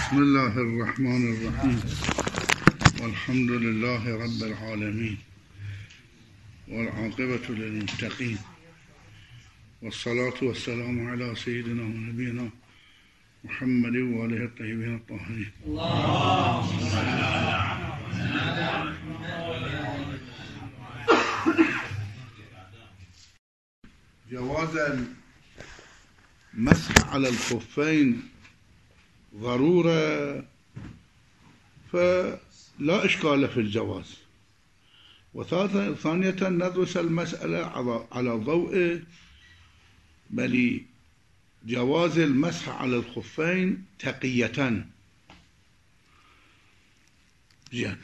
بسم الله الرحمن الرحيم والحمد لله رب العالمين والعاقبة للمتقين والصلاة والسلام على سيدنا ونبينا محمد وآله الطيبين الطاهرين. اللهم صل على جواز المسح على الخفين ضرورة، فلا إشكال في الجواز. وثانية ندرس المسألة على ضوء بل جواز المسح على الخفين تقية. زين.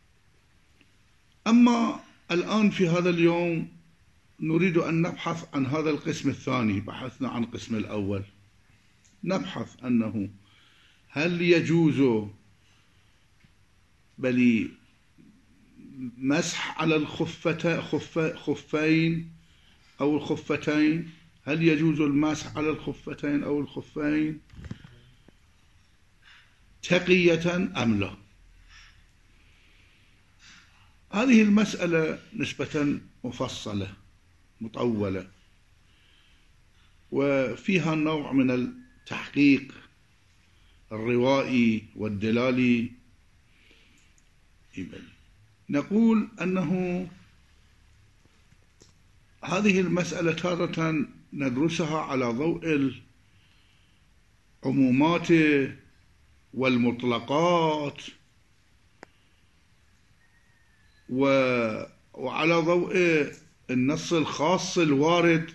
أما الآن في هذا اليوم نريد أن نبحث عن هذا القسم الثاني. بحثنا عن القسم الأول، نبحث أنه هل يجوز بل مسح على الخفين أو الخفتين؟ هل يجوز المسح على الخفتين أو الخفين تقية أم لا؟ هذه المسألة نسبة مفصلة مطولة، وفيها نوع من التحقيق الروائي والدلالي. نقول أنه هذه المسألة تارة ندرسها على ضوء العمومات والمطلقات، وعلى ضوء النص الخاص الوارد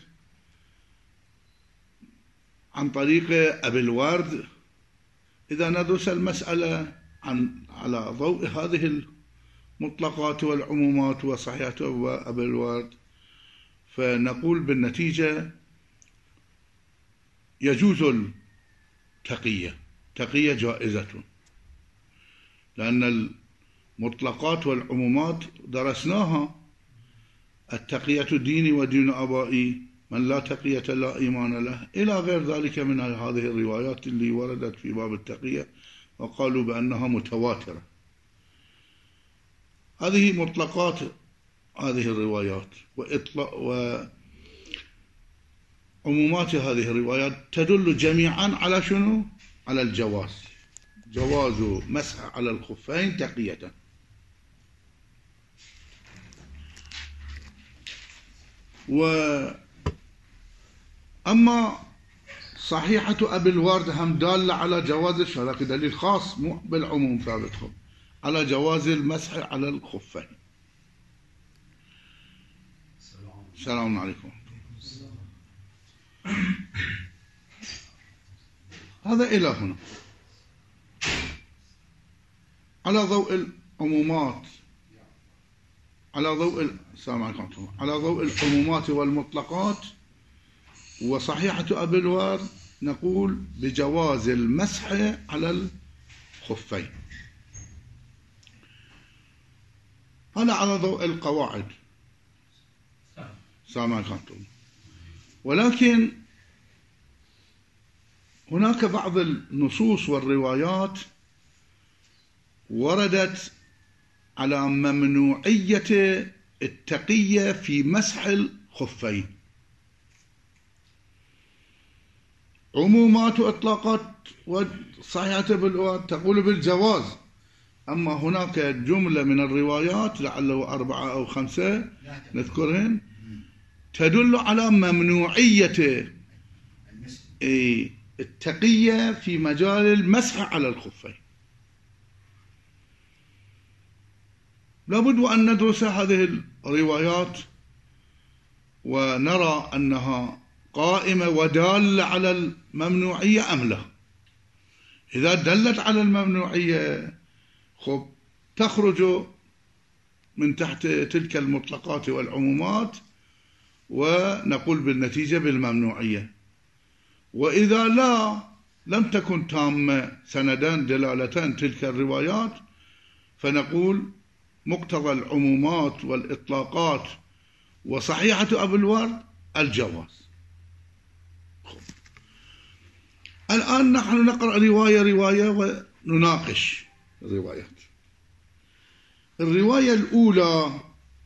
عن طريق أبي الورد. إذا ندرس المسألة على ضوء هذه المطلقات والعمومات وصحيحة أبي الورد، فنقول بالنتيجة يجوز التقية، تقية جائزة، لأن المطلقات والعمومات درسناها. التقية ديني ودين آبائي، من لا تقية لا إيمان له، إلى غير ذلك من هذه الروايات اللي وردت في باب التقية وقالوا بأنها متواترة. هذه مطلقات هذه الروايات وعمومات هذه الروايات تدل جميعا على شنو؟ على الجواز، جواز مسح على الخفين تقية. أما صحيحة أبي الورد هم دالة على جواز الشرع، دليل خاص مو بالعموم ثابتهم، على جواز المسح على الخفين. السلام عليكم. هذا إلى هنا على ضوء العمومات، على ضوء السلام عليكم، على ضوء العمومات والمطلقات وصحيحة أبي الورد نقول بجواز المسح على الخفين. هذا على ضوء القواعد. السلام عليكم. ولكن هناك بعض النصوص والروايات وردت على ممنوعية التقية في مسح الخفين. عمومات وإطلاقات وصحيحة بالورد تقول بالجواز، أما هناك جملة من الروايات لعله 4 أو 5 نذكرهن تدل على ممنوعية التقية في مجال المسح على الخفين. لابد أن ندرس هذه الروايات ونرى أنها قائمة ودالة على الممنوعية أم لا. إذا دلت على الممنوعية تخرج من تحت تلك المطلقات والعمومات ونقول بالنتيجة بالممنوعية. وإذا لم تكن تامة سندان دلالتان تلك الروايات فنقول مقتضى العمومات والإطلاقات وصحيحة أبي الورد الجواز. الآن نحن نقرأ رواية نناقش الروايات. الرواية الأولى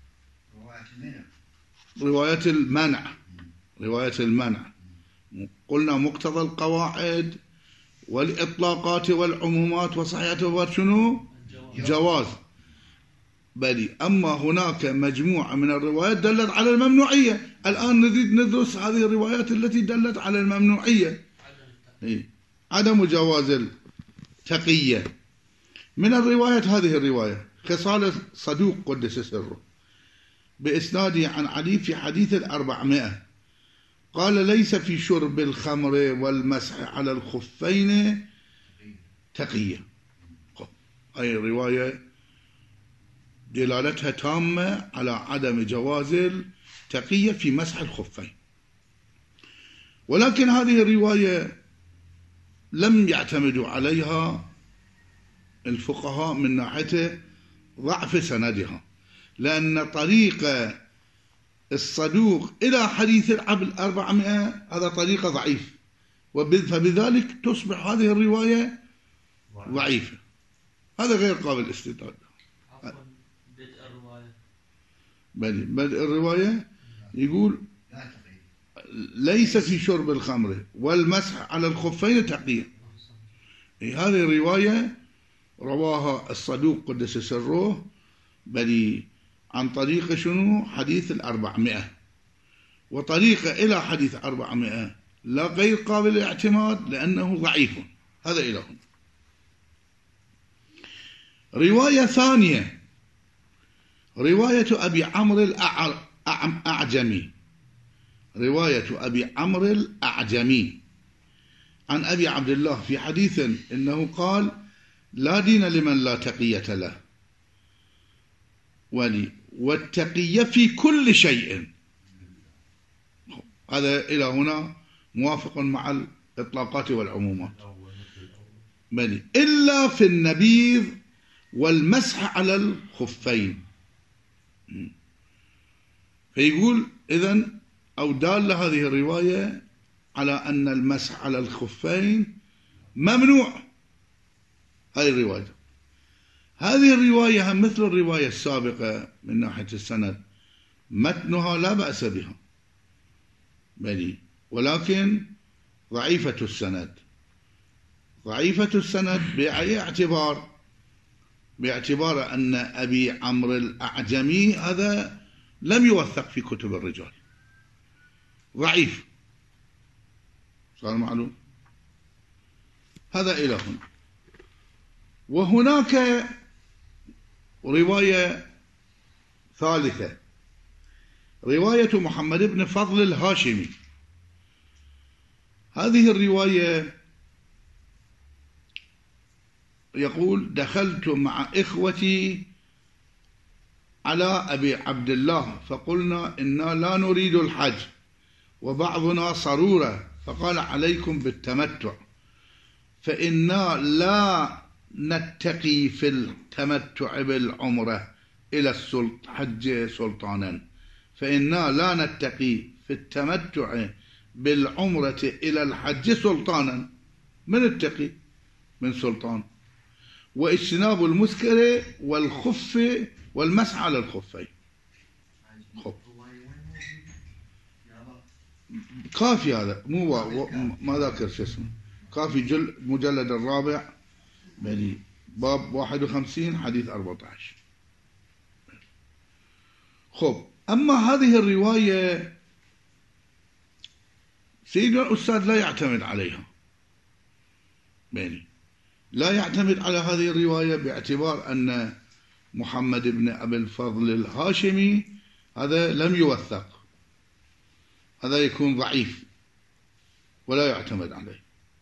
رواية المنع. رواية المنع قلنا مقتضى القواعد والإطلاقات والعمومات وصحيحة شنو؟ جواز. بلي أما هناك مجموعة من الروايات دلت على الممنوعية. الآن نريد ندرس هذه الروايات التي دلت على الممنوعية، عدم جواز التقية. من الروايات هذه الرواية خصال صدوق قدس سره بإسناده عن علي في حديث 400 قال ليس في شرب الخمر والمسح على الخفين تقية. أي رواية دلالتها تامة على عدم جواز التقية في مسح الخفين، ولكن هذه الرواية لم يعتمدوا عليها الفقهاء من ناحية ضعف سندها، لأن طريق الصدوق إلى حديث 400 هذا طريقة ضعيف، فبذلك تصبح هذه الرواية ضعيفة. هذا غير قابل استدلال. بدء الرواية يقول ليس في شرب الخمر والمسح على الخفين تقية. هذه الرواية رواها الصدوق قدس سره بل عن طريق شنو؟ حديث 400، وطريقة إلى حديث 400 لا غير قابل للاعتماد لأنه ضعيف. هذا إلى هنا. رواية ثانية رواية أبي عمرو الأعجمي. رواية أبي عمرو الأعجمي عن أبي عبد الله في حديث إنه قال لا دين لمن لا تقية له والتقية في كل شيء. هذا إلى هنا موافق مع الإطلاقات والعمومات، بل إلا في النبيذ والمسح على الخفين. فيقول إذن أو دال هذه الرواية على أن المسح على الخفين ممنوع. هذه الرواية مثل الرواية السابقة من ناحية السند، متنها لا بأس بها ولكن ضعيفة السند. ضعيفة السند باعتبار أن أبي عمرو الأعجمي هذا لم يوثق في كتب الرجال، ضعيف. صار معلوم. هذا إلى هنا. وهناك رواية ثالثة رواية محمد بن فضل الهاشمي. هذه الرواية يقول دخلت مع إخوتي على أبي عبد الله فقلنا إنا لا نريد الحج وبعضنا صرورة، فقال عليكم بالتمتع فإنا لا نتقي في التمتع بالعمرة إلى الحج سلطانا. فإنا لا نتقي في التمتع بالعمرة إلى الحج سلطانا. من التقي؟ من سلطان. واجتناب المسكر والخف والمسح على الخفين. كافي هذا، مو ما ذاكر شو اسمه. كافي المجلد الرابع باب 51 حديث 14. خب، أما هذه الرواية سيدنا الأستاذ لا يعتمد عليها، لا يعتمد على هذه الرواية باعتبار أن محمد بن أبي الفضل الهاشمي هذا لم يوثق، هذا يكون ضعيف ولا يعتمد عليه.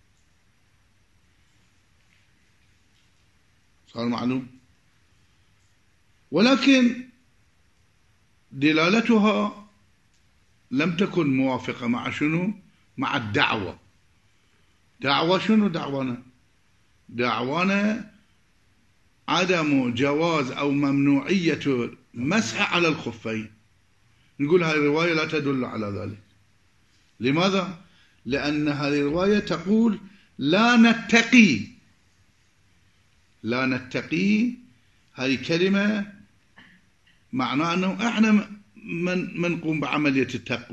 صار معلوم. ولكن دلالتها لم تكن موافقة مع شنو؟ مع الدعوة. دعوة شنو دعوانا؟ دعوانا عدم جواز أو ممنوعية مسح على الخفين. نقول هذه الرواية لا تدل على ذلك. لماذا؟ لأن هذه الرواية تقول لا نتقي لا نتقي هذه كلمة معناه أنه إحنا من نقوم بعملية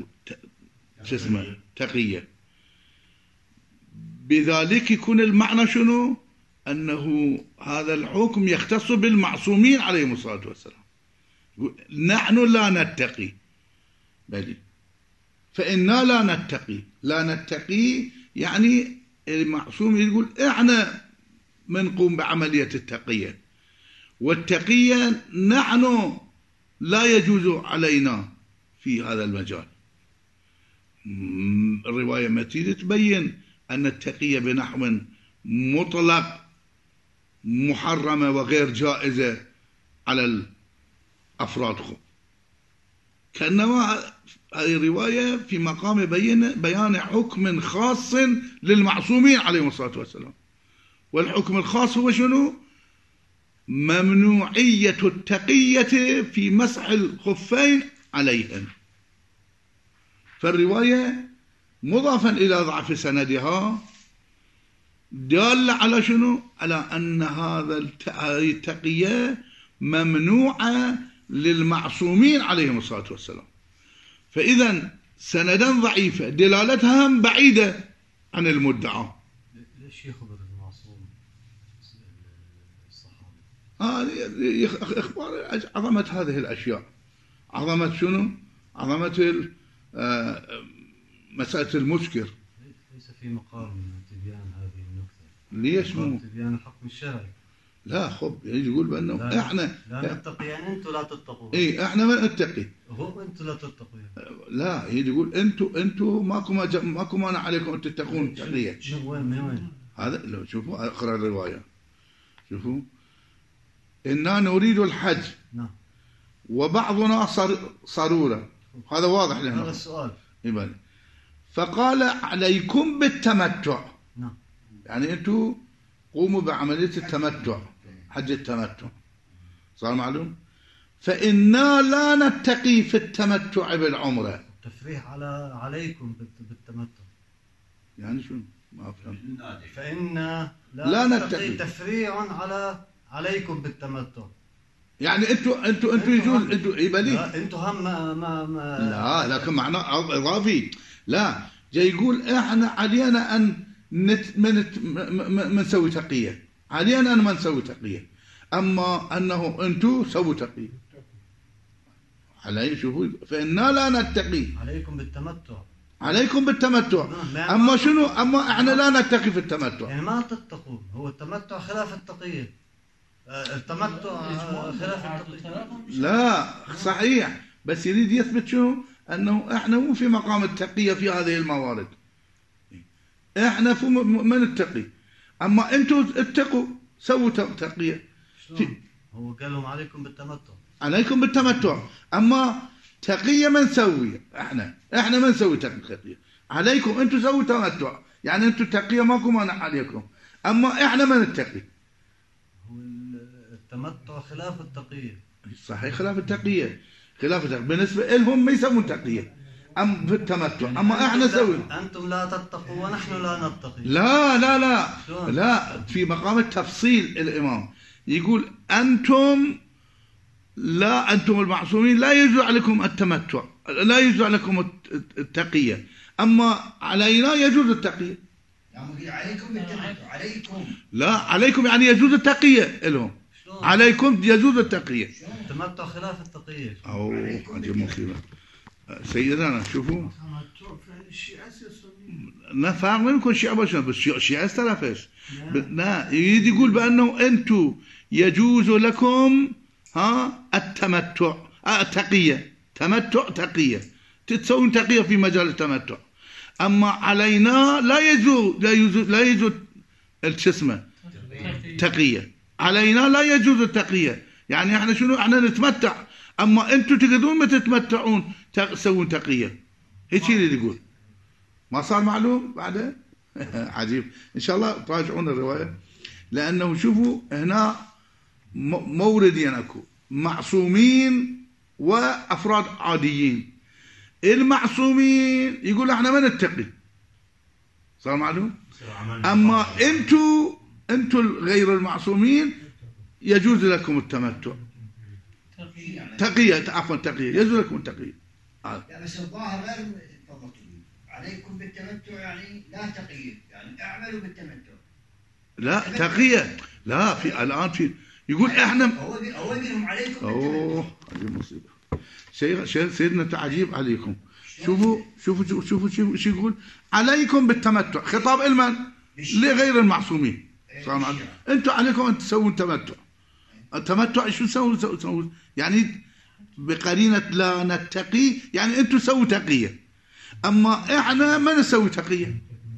تقية. بذلك يكون المعنى شنو؟ أنه هذا الحكم يختص بالمعصومين عليهم الصلاة والسلام. نحن لا نتقي، بل فإنا لا نتقي يعني المعصوم يقول إحنا منقوم بعملية التقية، والتقية نحن لا يجوز علينا في هذا المجال. الرواية متى تبين أن التقية بنحو مطلق محرمة وغير جائزة على الأفراد. كأنما هذه الرواية في مقام بيان حكم خاص للمعصومين عليهم الصلاة والسلام. والحكم الخاص هو شنو؟ ممنوعية التقية في مسح الخفين عليهم. فالرواية مضافا إلى ضعف سندها دالة على شنو؟ على أن هذه التقية ممنوعة للمعصومين عليهم الصلاة والسلام. فإذا سندا ضعيفة دلالتها بعيدة عن المدعى. ليش يخبر المعصوم الصحابي؟ إخبار عظمة هذه الأشياء، عظمة شنو؟ عظمة مسألة المسكر. ليس في مقام تبيان هذه النكتة. ليش مو؟ تبيان الحكم الشرعي. لا خب يقول بأنه لا إحنا لا نتقي، يعني أنتم لا تتقون. إيه إحنا ما نتقي. هم أنتم لا تتقون. لا يقول أنتم ماكو مانع عليكم أن تتقون التقية. من وين؟ هذا لو شوفوا أقرأ الرواية، شوفوا إنا نريد الحج. نعم. وبعضنا صرورة. هذا واضح لنا. هذا السؤال. إيه. فقال عليكم بالتمتع. نعم. يعني أنتم قوموا بعملية التمتع، حج التمتع. صار معلوم؟ فإنا لا نتقي في التمتع بالعمرة. تفريح عليكم بالتمتع. يعني شو؟ ما فهمت. فإنا لا نتقي. تفريع عليكم بالتمتع. يعني انتوا يجوز انتوا يبالي. انتوا هم ما لا لكن معناه اضافي. لا جاي يقول احنا علينا ان ما نسوي تقية، علينا ان ما نسوي تقية، اما انه انتوا سووا تقية علي. شوفوا فإنا لا نتقي عليكم بالتمتع. اما شنو؟ اما احنا لا نتقي في التمتع، يعني ما تتقون. هو التمتع خلاف التقية. التمتع خلاف التقية. لا صحيح، بس يريد يثبت شنو؟ انه احنا مو في مقام التقية في هذه الموارد. احنا ما نتقي، اما انتم اتقوا سووا تقية. هو قال لهم عليكم بالتمتع، اما تقية ما نسوي. احنا ما نسوي تقية. عليكم انتم سووا تمتع، يعني انتم تقية ماكو مانع عليكم، اما احنا ما نتقي. هو التمتع خلاف التقية. صحيح خلاف التقية. بالنسبة لهم ما يسوون تقية أم في التمتع، أما إحنا نسوي. أنتم لا تتقوا ونحن لا نتقي. لا في مقام التفصيل الإمام يقول أنتم المعصومين لا يجوز عليكم التمتع، لا يجوز عليكم التقية، أما علينا يجوز التقية. يعني عليكم بالتمتع. عليكم يعني يجوز التقية لهم. عليكم يجوز التقية. التمتع خلاف التقية. عجب مصيبة. سيدنا شوفوا نفهم منكم شيعة بس الشيعة استلفش. لا يريد يقول بأنه أنتم يجوز لكم التمتع التقية. تقية تتسوون تقية في مجال التمتع، أما علينا لا يجوز الجسمة تقية. علينا لا يجوز التقية، يعني احنا شنو؟ احنا نتمتع، اما انتم تقدرون ما تتمتعون تسوون تقية. هيك اللي يقول. ما صار معلوم بعده؟ عجيب. ان شاء الله تراجعون الرواية، لانه شوفوا هنا موردين اكو معصومين وافراد عاديين. المعصومين يقول احنا ما نتقي، صار معلوم. اما أنتم غير المعصومين يجوز لكم التمتع. تقية، عفوا تقية، يجوز لكم التقية. لا بس الظاهر غير تفضلتوا عليكم بالتمتع، يعني لا تقية، يعني اعملوا بالتمتع. لا تقية، لا في الآن في يقول احنا هو منهم عليكم بالتمتع. اوه هذه مصيبة. سيدنا تعجيب عليكم. شوفوا شو يقول عليكم بالتمتع، خطاب المن؟ لغير المعصومين. انتم عليكم ان تسووا التمتع. التمتع شو تسووا؟ يعني بقرينة لا نتقي، يعني انتم سووا تقية، اما احنا ما نسوي تقية.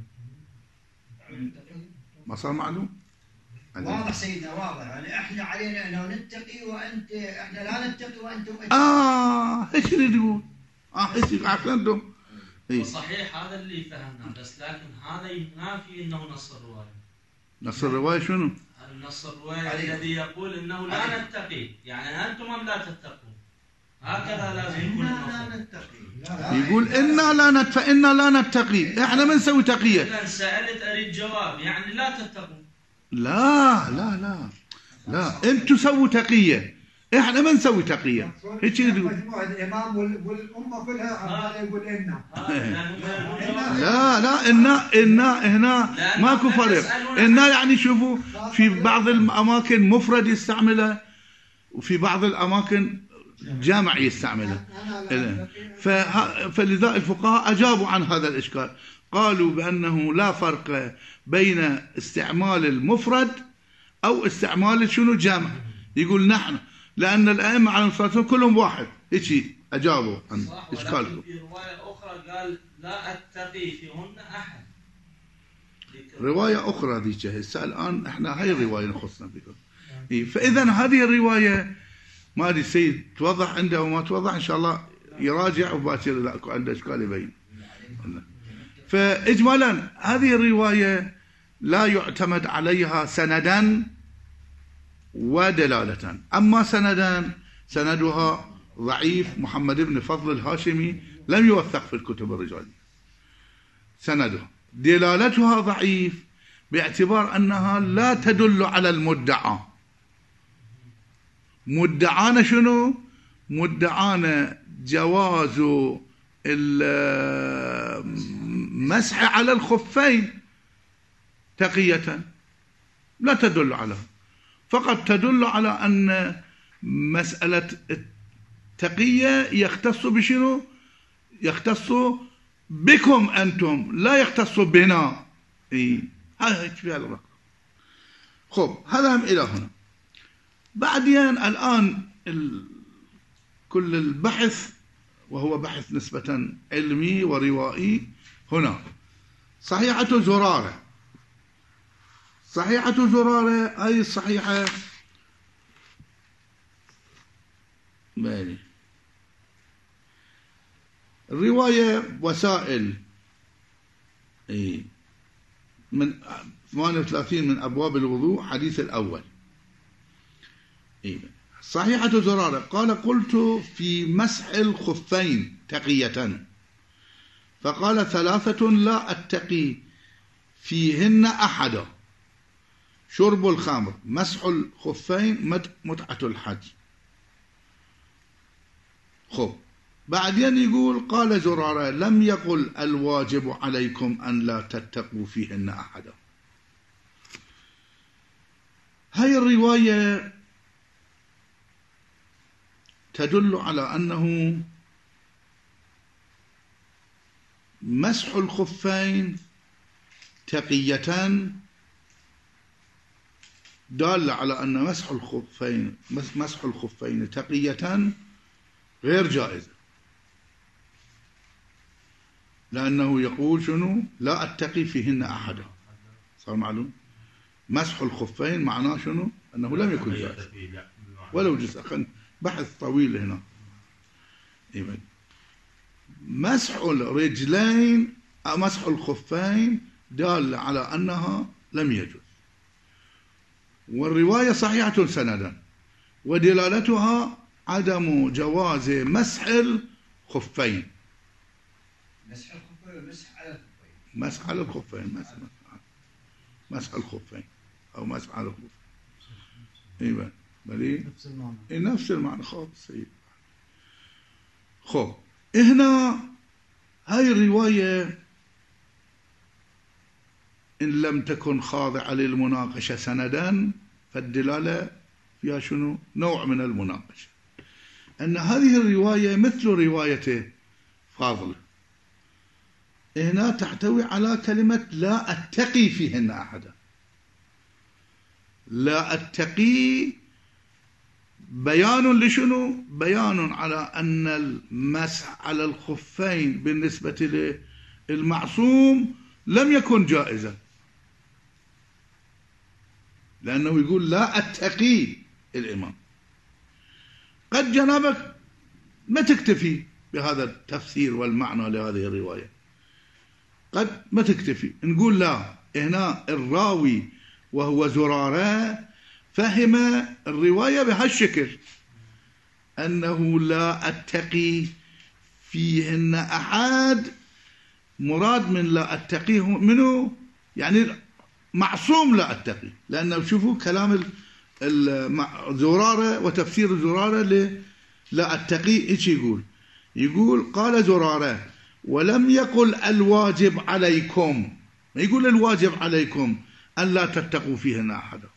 ما صار معلوم؟ واضح سيدنا، واضح. يعني احنا علينا انه نتقي وانت، احنا لا نتقي وانتم ايش اللي تقول؟ ايش احسنتم؟ صحيح هذا اللي فهمناه، بس لكن هذا ينافي انه نص الروايه. نص الروايه شنو؟ النص الروايه الذي يقول انه لا نتقي، يعني انتم ام لا تتقون، هكذا لازم يكون النص. يقول انا لا فانا لا نتقي، احنا ما نسوي تقيه. اذا سالت اريد جواب، يعني لا تتقون. لا انتم سووا تقيه، احنا ما نسوي تقيه. هيك يقول مجموعه الامام والامه كلها يقول إنا. لا إنا هنا ماكو فرق. إنا يعني شوفوا في بعض الأماكن مفرد يستعمله، وفي بعض الأماكن جامع يستعمله. فلذا الفقهاء أجابوا عن هذا الإشكال، قالوا بأنه لا فرق بين استعمال المفرد أو استعمال شنو جامع. يقول نحن لأن الأئمة عليهم الصلاة والسلام كلهم واحد. هيك أجابوا عن إشكالكم. في رواية أخرى قال لا أتقي فيهن أحد. رواية أخرى ذيك هسه الآن إحنا هاي الرواية نخصنا بها. فإذا هذه الرواية ما أدري السيد توضح عنده وما توضح، إن شاء الله يراجع وباكر إذا أكو عنده إشكال يبين. فإجمالا هذه الرواية لا يعتمد عليها سندا ودلالة. أما سندها ضعيف. محمد بن فضل الهاشمي لم يوثق في الكتب الرجالية سندها. دلالتها ضعيف باعتبار أنها لا تدل على المدعى. مدعانا شنو؟ مدعانا جواز المسح على الخفين تقية، لا تدل عليها، فقط تدل على أن مسألة التقية يختص بشنو؟ يختص بكم أنتم، لا يختص بنا. هذا فيها الرقم. خب هذا هم إلى هنا. بعدين الآن كل البحث وهو بحث نسبة علمي وروائي هنا. صحيحة زرارة. صحيحة زرارة أي الصحيحة مالي الرواية وسائل من 38 من أبواب الوضوء حديث الأول. صحيحة زرارة قال قلت في مسح الخفين تقية، فقال 3 لا أتقي فيهن أحدا: شرب الخمر، مسح الخفين، متعة الحج. خب بعدين يقول قال زرارة لم يقل الواجب عليكم أن لا تتقوا فيهن أحدا. هاي الرواية تدل على أنه مسح الخفين تقية دال على أن مسح الخفين تقية غير جائزة، لأنه يقول شنو؟ لا أتقي فيهن أحدا. صار معلوم؟ مسح الخفين معناه شنو؟ أنه لم يكن جائز ولو جزء. بحث طويل هنا. مسح الرجلين أو مسح الخفين دال على أنها لم يجوز، والرواية صحيحة سندا، ودلالتها عدم جواز مسح الخفين. مسح الخفين ومسح على الخفين. مسح على الخفين، مسح الخفين أو مسح على الخف. إيه بلي نفس المعنى. نفس المعنى. خب هنا هاي الرواية إن لم تكن خاضعة للمناقشة سندا فالدلالة فيها شنو؟ نوع من المناقشة. أن هذه الرواية مثل رواية فاضل هنا تحتوي على كلمة لا أتقي فيهن أحدا. لا أتقي بيان لشنو؟ بيان على أن المسح على الخفين بالنسبة للمعصوم لم يكن جائزا، لأنه يقول لا أتقي الإمام. قد جنابك ما تكتفي بهذا التفسير والمعنى لهذه الرواية، قد ما تكتفي، نقول لا، هنا الراوي وهو زرارة فهم الرواية بهالشكل أنه لا أتقي فيهن أحد، مراد من لا أتقي منه يعني معصوم لا أتقي. لأنه شوفوا كلام زرارة وتفسير زرارة لا أتقي إيش يقول قال زرارة ولم يقل الواجب عليكم، ما يقول الواجب عليكم أن لا تتقوا فيهن أحدا.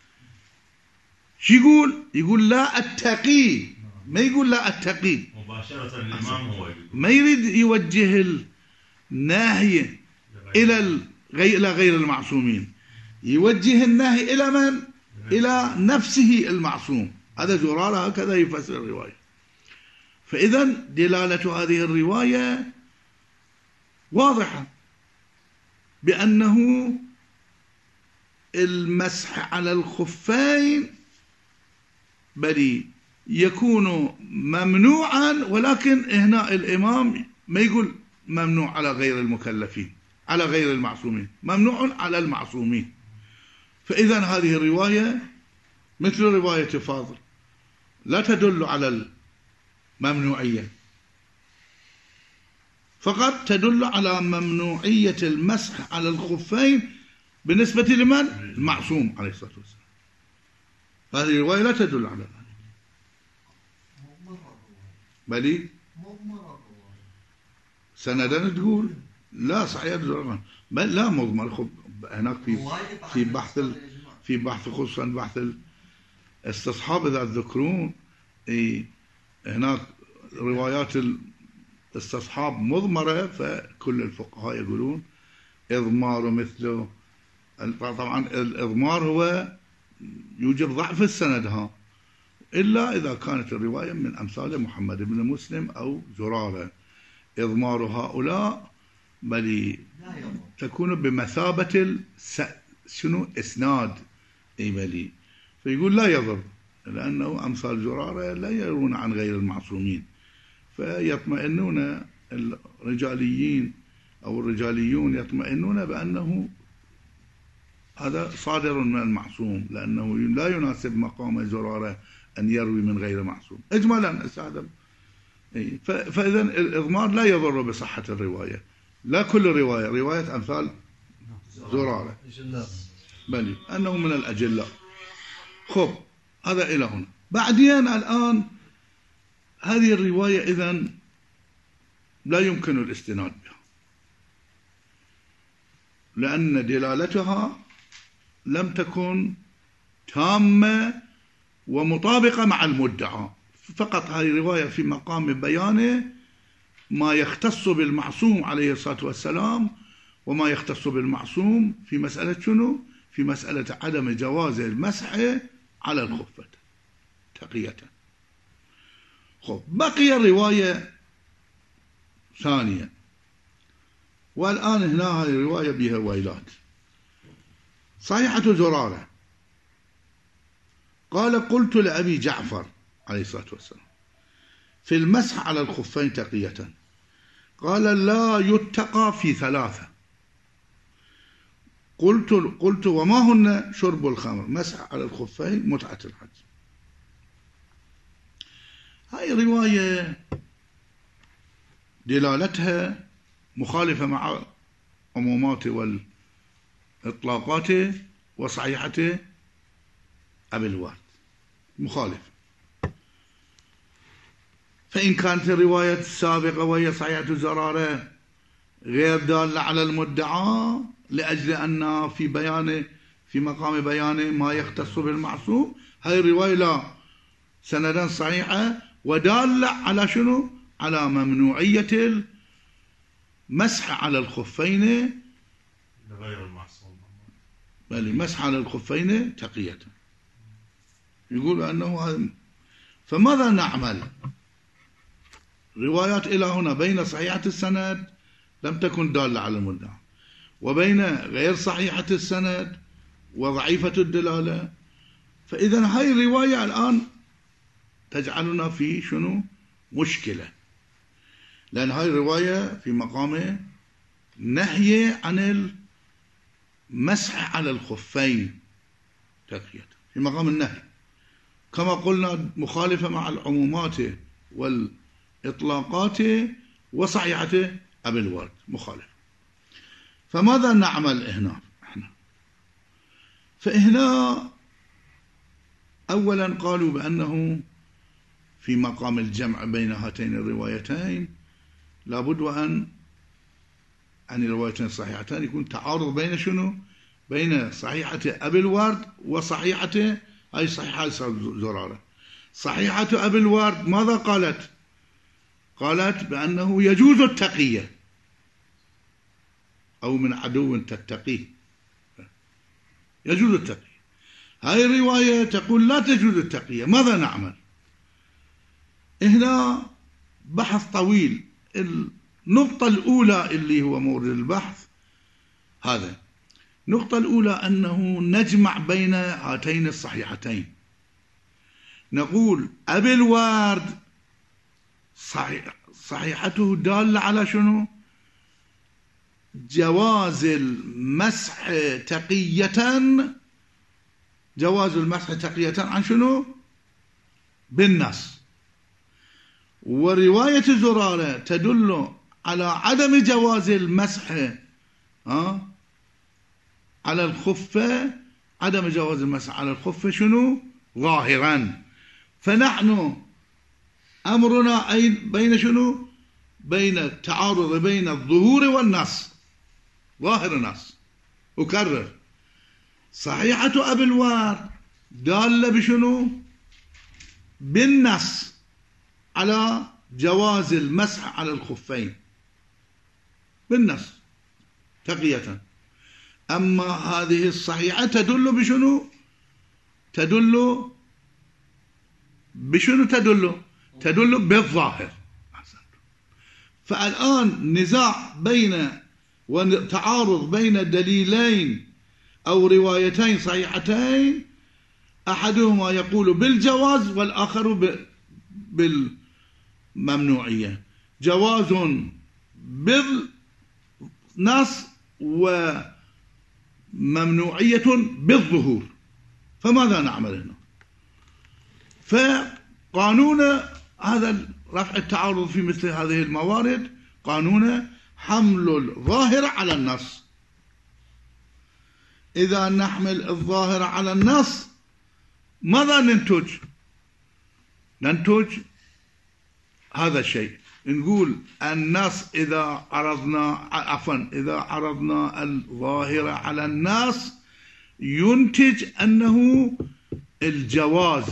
شو يقول لا أتقي، ما يقول لا أتقي مباشرة. الإمام هو يقول ما يريد يوجه الناهي إلى غير المعصومين، يوجه الناهي إلى من؟ إلى نفسه المعصوم. هذا زرارة هكذا يفسر الرواية. فإذا دلالة هذه الرواية واضحة بأنه المسح على الخفين بل يكون ممنوعا، ولكن هنا الإمام ما يقول ممنوع على غير المكلفين، على غير المعصومين، ممنوع على المعصومين. فإذا هذه الرواية مثل رواية فاضل لا تدل على الممنوعية، فقط تدل على ممنوعية المسح على الخفين بالنسبة لمن؟ المعصوم عليه الصلاة والسلام. هذه الرواية لا تدل على ذلك. بلي سندا تقول لا صحيح بل لا مضمر. هناك في بحث خصوصا بحث الاستصحاب إذا تذكرون هناك روايات الاستصحاب مضمرة، فكل الفقهاء يقولون إضمار مثله. طبعا الإضمار هو يوجب ضعف السند إلا إذا كانت الرواية من أمثال محمد بن مسلم أو زرارة. إضمار هؤلاء بل تكون بمثابة شنو إسناد بلي، فيقول لا يضر، لأنه أمثال زرارة لا يرون عن غير المعصومين، فيطمئنون الرجاليين أو الرجاليون يطمئنون بأنه هذا صادر من المعصوم، لأنه لا يناسب مقام زرارة أن يروي من غير معصوم إجمالا أستاذ. فإذا الإضمار لا يضر بصحة الرواية، لا كل رواية أمثال زرارة بل أنه من الأجلاء. خب هذا إلى هنا. بعدين الآن هذه الرواية إذن لا يمكن الاستناد بها، لأن دلالتها لم تكن تامة ومطابقة مع المدعى، فقط هذه الرواية في مقام بيان ما يختص بالمعصوم عليه الصلاة والسلام وما يختص بالمعصوم في مسألة شنو؟ في مسألة عدم جواز المسح على الخفة تقية. خب بقي رواية ثانية، والآن هنا هذه الرواية بها ويلات. صحيحة زرارة قال قلت لأبي جعفر عليه الصلاة والسلام في المسح على الخفين تقية، قال لا يتقى في ثلاثة. قلت وما هن؟ شرب الخمر، مسح على الخفين، متعة الحج. هاي رواية دلالتها مخالفة مع عمومات والإطلاقات وصحيحة أبي الورد مخالف. فإن كانت الرواية السابقة وهي صحيحة زرارة غير دالة على المدعى لأجل أن في مقام بيان ما يختص بالمعصوم، هاي الرواية لا سندا صحيحة ودالة على شنو؟ على ممنوعية المسح على الخفين غير المعصوم، بل مسح على الخفين تقية. يقول أنه فماذا نعمل؟ روايات إلى هنا بين صحيحة السند لم تكن دالة على المدعى، وبين غير صحيحة السند وضعيفة الدلالة. فإذا هاي الرواية الآن تجعلنا في شنو؟ مشكلة، لأن هاي الرواية في مقام نهي عن المسح على الخفين تقية، في مقام النهي كما قلنا مخالفة مع العمومات والإطلاقات وصحيحة أبي الورد مخالف. فماذا نعمل هنا؟ فهنا أولا قالوا بأنه في مقام الجمع بين هاتين الروايتين لابد وأن عن الروايتين الصحيحتين يكون تعارض بين شنو؟ بين صحيحة أبي الورد وصحيحة أي صحيحة زرارة. صحيحة أبي الورد ماذا قالت؟ قالت بأنه يجوز التقية أو من عدو تتقيه، يجوز التقية. هاي الرواية تقول لا تجوز التقية. ماذا نعمل؟ هنا بحث طويل. النقطة الأولى اللي هو مورد البحث هذا، النقطة الأولى أنه نجمع بين هاتين الصحيحتين، نقول أبي الورد صحيحته دالة على شنو؟ جواز المسح تقية، جواز المسح تقية عن شنو؟ بالنص. ورواية زرارة تدل على عدم جواز المسح على الخفة، عدم جواز المسح على الخفة شنو؟ ظاهرا. فنحن أمرنا أي بين شنو؟ بين التعارض بين الظهور والنص، ظاهر النص. أكرر، صحيحة أبي الورد دالة بشنو؟ بالنص على جواز المسح على الخفين بالنص تقية. أما هذه الصحيحة تدل بشنو؟ تدل بشنو؟ تدل بالظاهر. فالآن نزاع بين وتعارض بين دليلين أو روايتين صحيحتين، أحدهما يقول بالجواز والآخر بالممنوعية. جواز بالنص وممنوعية بالظهور. فماذا نعمل هنا؟ فقانون هذا رفع التعارض في مثل هذه الموارد قانون حمل الظاهر على النص. إذا نحمل الظاهر على النص ماذا ننتج؟ ننتج هذا الشيء، نقول النص إذا عرضنا الظاهر على النص ينتج أنه الجواز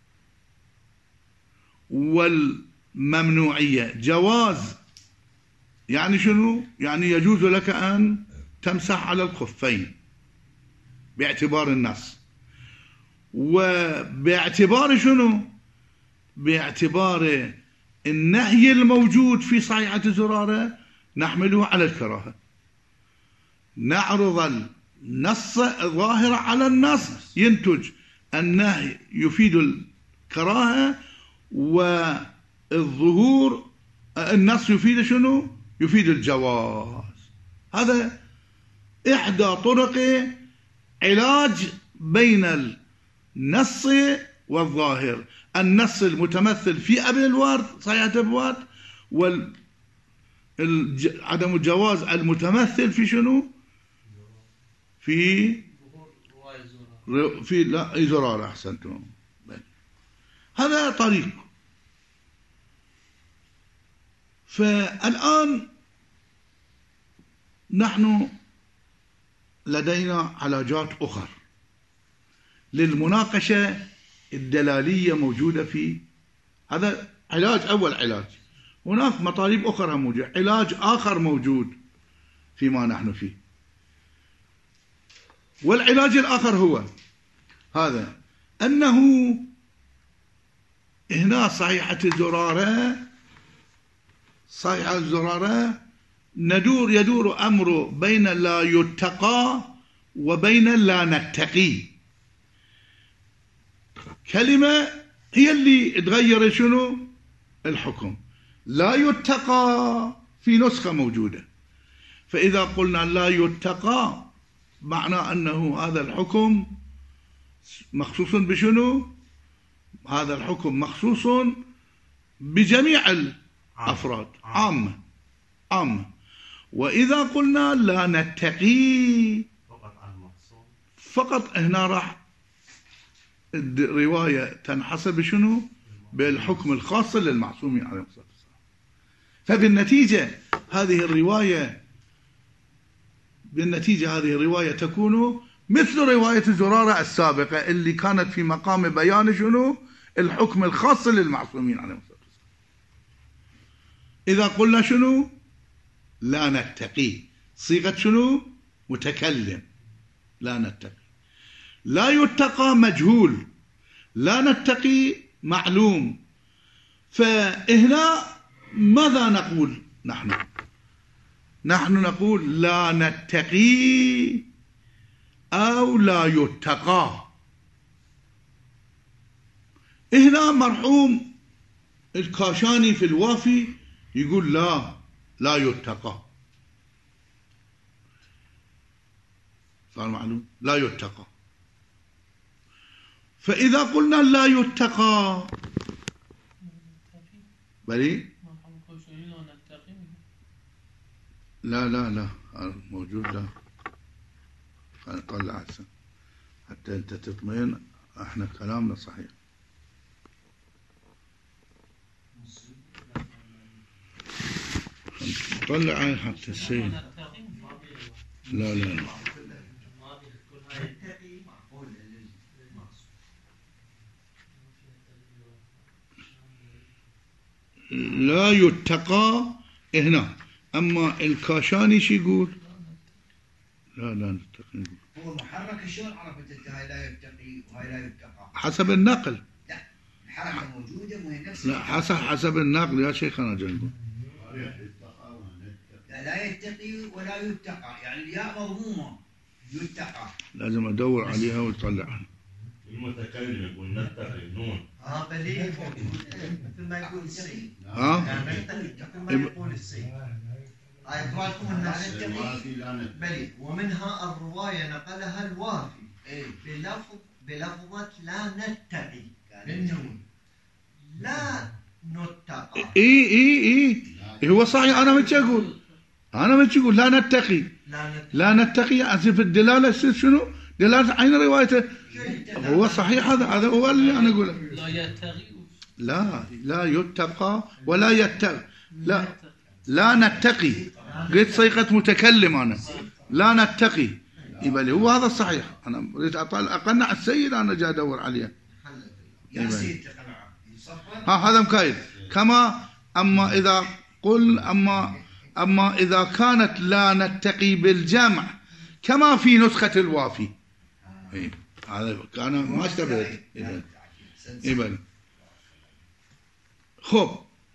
والممنوعية. جواز يعني شنو؟ يعني يجوز لك أن تمسح على الخفين باعتبار النص، وباعتبار شنو؟ باعتبار النهي الموجود في صحيحة زرارة نحمله على الكراهة. نعرض النص الظاهر على النص ينتج النهي يفيد الكراهة، والظهور النص يفيد شنو؟ يفيد الجواز. هذا إحدى طرق علاج بين النص والظاهر. النص المتمثل في أبي الورد صحيحة أبي الورد، وعدم الجواز المتمثل في شنو؟ في في لا زرارة أحسنتم. هذا طريق. فالآن نحن لدينا علاجات أخرى للمناقشة الدلالية موجودة في هذا علاج. أول علاج. هناك مطالب أخرى موجودة، علاج آخر موجود فيما نحن فيه. والعلاج الآخر هو هذا، أنه هنا صحيحة الزرارة يدور أمر بين لا يتقى وبين لا نتقي. كلمة هي اللي تغير شنو الحكم. لا يتقى في نسخة موجودة، فإذا قلنا لا يتقى معنى أنه هذا الحكم مخصوص بشنو؟ هذا الحكم مخصوص بجميع الأفراد، عامة. وإذا قلنا لا نتقي فقط هنا راح الرواية تنحصر بشنو؟ بالحكم الخاص للمعصومين عليهم الصلاة والسلام. فبالنتيجة هذه الرواية تكون مثل رواية زرارة السابقة اللي كانت في مقام بيان شنو؟ الحكم الخاص للمعصومين عليهم الصلاة والسلام. إذا قلنا شنو؟ لا نتقي، صيغة شنو؟ متكلم. لا نتقي. لا يتقى مجهول، لا نتقي معلوم. فهنا ماذا نقول نحن نقول لا نتقي أو لا يتقى. هنا مرحوم الكاشاني في الوافي يقول لا يتقى. صار معلوم؟ لا يتقى. فإذا قلنا لا يتقى بلي لا موجود. لا نطلع هسه حتى انت تطمئن احنا كلامنا صحيح. طلع حتى السيد. لا لا يتقى هنا. أما الكاشاني شو يقول؟ لا نتقي. هو محرك شلون عرفت انت هاي لا يتقي وهاي لا يتقى؟ حسب النقل. لا الحركة موجودة وهي نفس. لا حسب النقل يا شيخنا جنبه. لا يتقي ولا يتقى، يعني الياء مضمومة يتقى. لازم أدور عليها وأطلعها. المتكلم يقول نتقي نون. بلي مثل ما يقول السيد. مثل ما يقول السيد. أقرأكم النص. بلي ومنها الرواية نقلها الوافي بلفظة لا نتقي بالنون لا نتقى. إيه هو صحيح. أنا مش أقول لا نتقي أسف الدلالة شنو؟ دلالة عين روايته. هو صحيح. هذا هو اللي أنا أقوله. لا يتقي. لا يتقى ولا يتقي. لا نتقي. قلت صيغة متكلم أنا. لا نتقي. يبقى هو هذا الصحيح. أنا أريد أقنع السيد. أنا جاي أدور عليه. يا سيد هذا مكايد. كما أما إذا كانت لا نتقي بالجمع كما في نسخة الوافي. هذا كان ما اشتبهت. خب.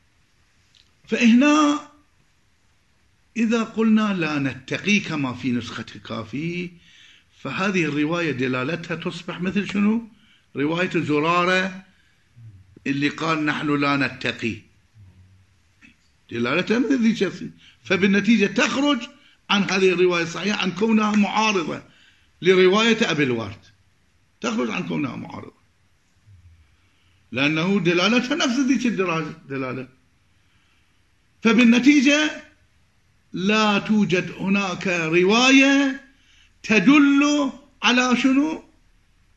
فهنا إذا قلنا لا نتقي كما في نسخة الكافي فهذه الرواية دلالتها تصبح مثل شنو؟ رواية زرارة اللي قال نحن لا نتقي. دلالتها مثل ذي. فبالنتيجة تخرج عن هذه الرواية الصحيحة عن كونها معارضة لرواية أبي الورد. تخرج عن كونها معارضة لأنه دلالتها نفس ذيك الدلالة. فبالنتيجة لا توجد هناك رواية تدل على شنو؟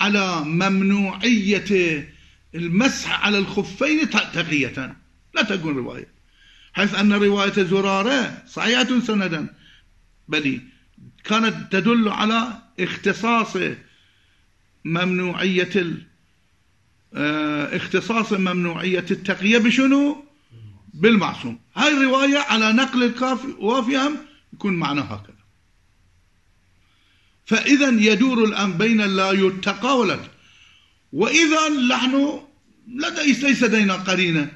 على ممنوعية المسح على الخفين تقية، لا تكون رواية، حيث أن رواية زرارة صحيحة سندا، بل كانت تدل على اختصاص ممنوعية التقية بشنو؟ بالمعصوم. هاي الرواية على نقل الكافي وافهم يكون معناها هكذا. فإذا يدور الأمر بين لا يتقى ولا، وإذا نحن ليس لدينا قرينة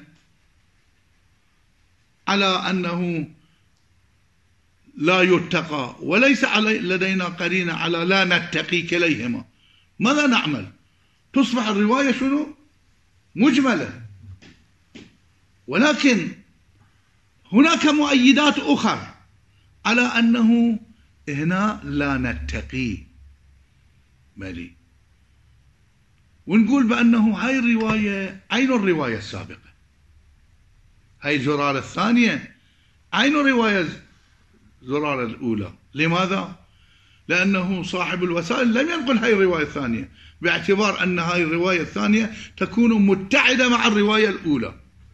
على أنه لا يتقى، وليس لدينا قرينة على لا نتقي كليهما، ماذا نعمل؟ تصبح الرواية شنو؟ مجملة. ولكن هناك مؤيدات أخرى على أنه هنا لا نتقي مالي، ونقول بأنه هاي الرواية عين الرواية السابقة، هاي زرارة الثانية عين الرواية زرارة الأولى. لماذا؟ لأنه صاحب الوسائل لم ينقل هاي الرواية الثانية، باعتبار أن هاي الرواية الثانية تكون متحدة مع الرواية الأولى.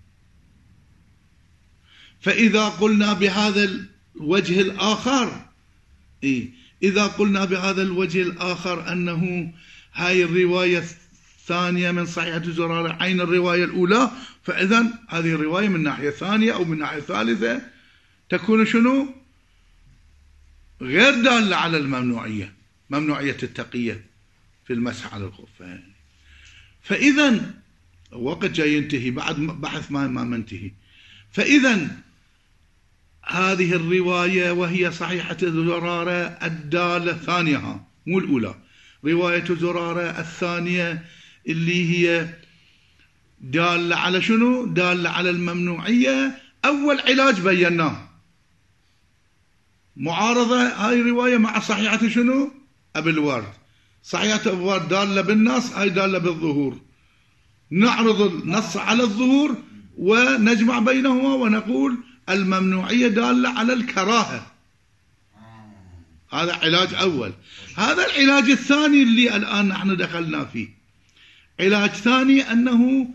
فإذا قلنا بهذا الوجه الآخر، إذا قلنا بهذا الوجه الآخر أنه هاي الرواية الثانية من صحيحة زرارة عين الرواية الأولى، فإذا هذه الرواية من ناحية ثانية أو من ناحية ثالثة تكون شنو؟ غير دالة على الممنوعية، ممنوعية التقية في المسح على الخفين. فإذا وقت جاي ينتهي بعد بحث ما منتهي. فإذا هذه الرواية وهي صحيحة زرارة الدالة ثانية مو الأولى، رواية زرارة الثانية اللي هي دالة على شنو؟ دالة على الممنوعية. أول علاج بيناه معارضة هاي الرواية مع صحيحة شنو؟ أبي الورد. صحيحة أبي الورد دالة بالنص، هاي دالة بالظهور. نعرض النص على الظهور ونجمع بينهما ونقول الممنوعية دالة على الكراهة. هذا علاج أول. هذا العلاج الثاني اللي الآن نحن دخلنا فيه، علاج ثاني أنه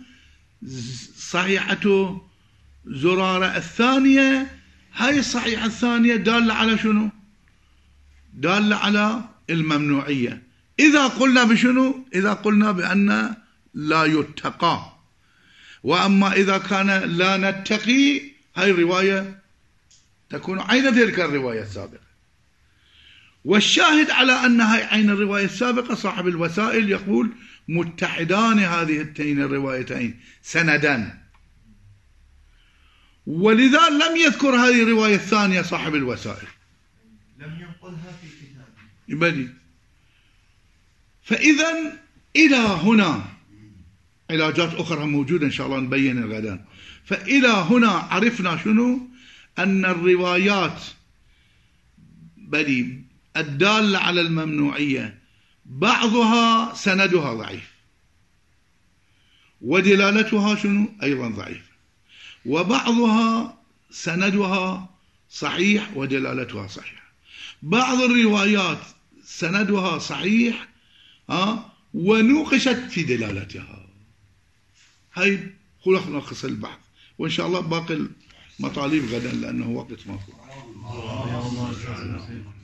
صحيحة زرارة الثانية، هاي الصحيحة الثانية دالة على شنو؟ دالة على الممنوعية. إذا قلنا بشنو؟ إذا قلنا بأن لا يتقى. وأما إذا كان لا نتقي، هاي الرواية تكون عين تلك الرواية السابقة. والشاهد على أن هاي عين الرواية السابقة صاحب الوسائل يقول متحدان هذين الروايتين سندا، ولذا لم يذكر هذه الرواية الثانية صاحب الوسائل، لم ينقلها في كتابه. بدي. فإذا إلى هنا علاجات أخرى موجودة إن شاء الله نبين غدا. فإلى هنا عرفنا شنو؟ أن الروايات بدي الدالة على الممنوعية بعضها سندها ضعيف ودلالتها شنو؟ أيضا ضعيف، وبعضها سندها صحيح ودلالتها صحيحة. بعض الروايات سندها صحيح ونوقشت في دلالتها. هاي خلص البحث، وإن شاء الله باقي المطالب غدا لأنه وقت ماكو.